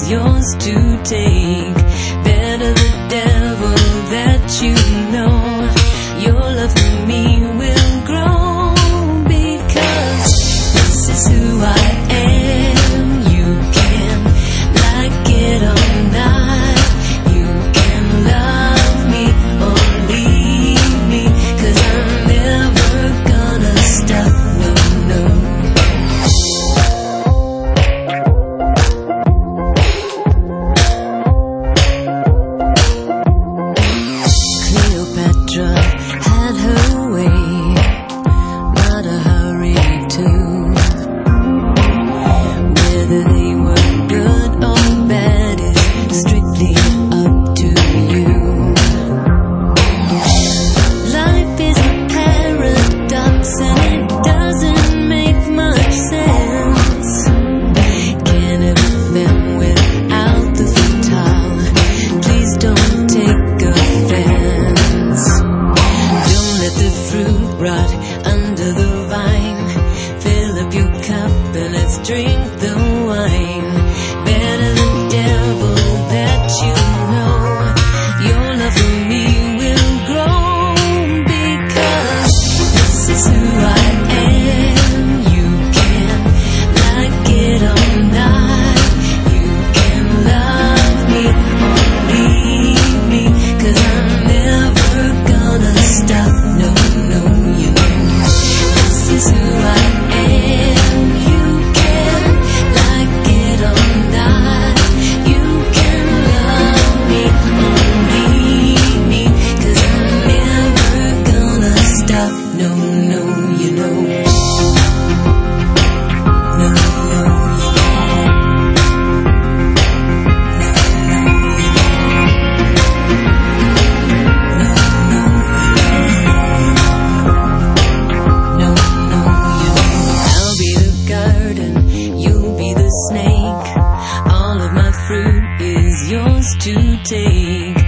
yours to take. Better the devil that you know. Your love for me will grow, because this is who I am. You can like it or not. You can love me or leave me, 'cause I'm never gonna stop, no, no. Cleopatra had her way, not a hurry to. Whether they were good or bad is strictly up to you. Life is a paradox and it doesn't make much sense. Can't have them without the fatale. Please don't take offense. Don't let the fruit rot under the vine. Fill up your cup and let's drink the wine. Better the devil that you know. Your love for me will grow, because this is who I am. You can like it or not. You can love me or leave me, 'cause I'm never gonna stop, no, no, you know. This is who I am. You can like it or not. You can love me or leave me, 'cause I'm never gonna stop, no, no, you know. No, no, you know. I'll be the garden, you'll be the snake. All of my fruit is yours to take.